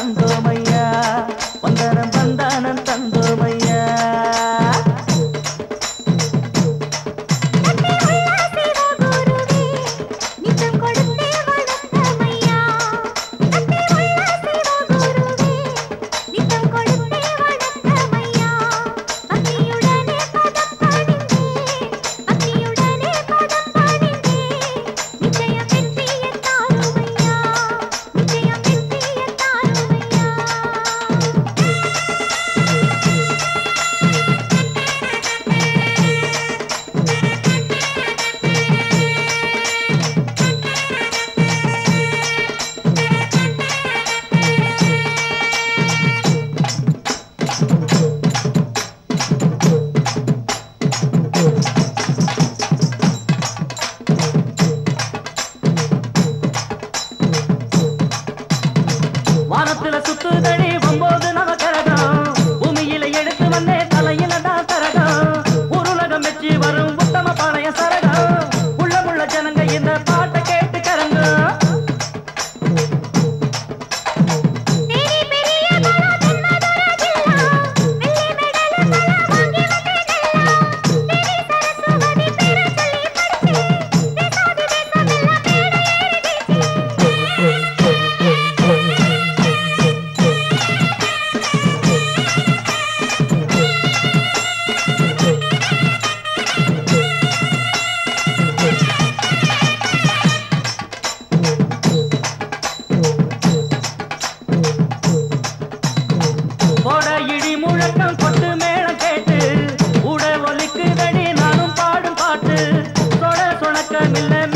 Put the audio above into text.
தந்தோமையா வந்தனம் வந்தானம் தந்தோமையா வானத்துல சுத்துதடி வம்போது நம கரகம் பூமியில எடுத்து வந்தே தலையில தான் தரகம் உருளகம் வச்சு வரும் உத்தம பாளைய சரகம் உள்ள ஜனங்க இந்த பாட்டை கேட்டு கரங்க இடி முழக்கம் கொட்டு மேளம் கேட்டு உட ஒலிக்குதடி நானும் பாடும் பாட்டு சொட சொணக்கம் இல்ல